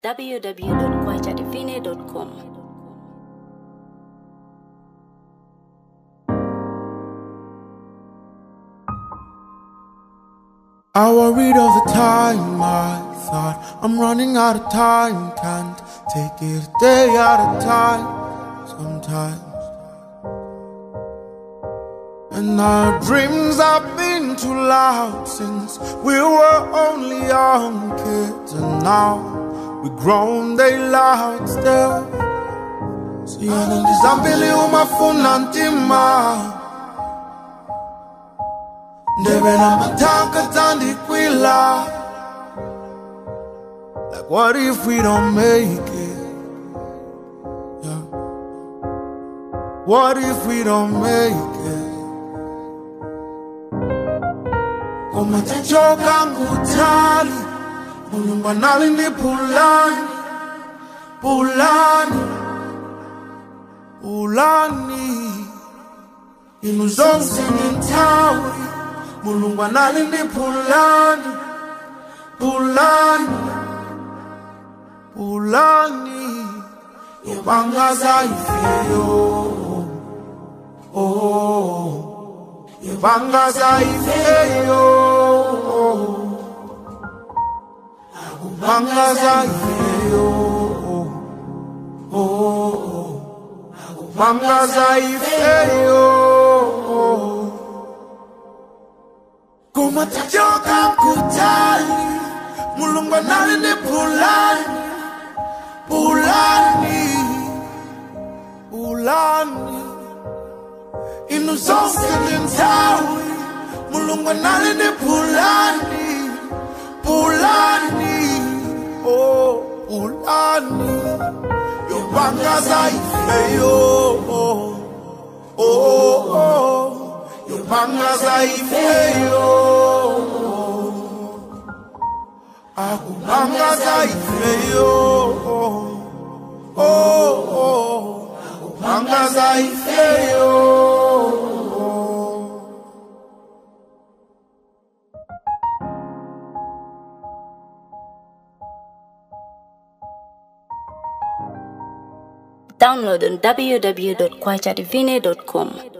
www.kwajadivine.com. I worried all the time, I thought I'm running out of time. Can't take it a day at a time sometimes. And our dreams have been too loud since we were only young kids. And now we're grown, they loud still. Siyana ndizambili umafuna ntima Ndebe na mataka tandikwila. Like what if we don't make it? Yeah. What if we don't make it? Koma tachoka ngutali Mulungu nalindi pulani Pulani Pulani Inu zonse nintawi Mulungu nalindi pulani Pulani Pulani Yobangaza ifeyo Oh Yobangaza ifeyo Bangaza ifeyo Oh Bangaza ifeyo Kuma tachoka kutali Mulungu nalindi pulani Pulani Pulani Inu zonse nintawi Mulungu nalindi pulani Pulani Oh Pulani Yobangaza ifeyo Oh Yobangaza ifeyo Akubangaza ifeyo Akubangaza ifeyo Download on www.kwajadivine.com.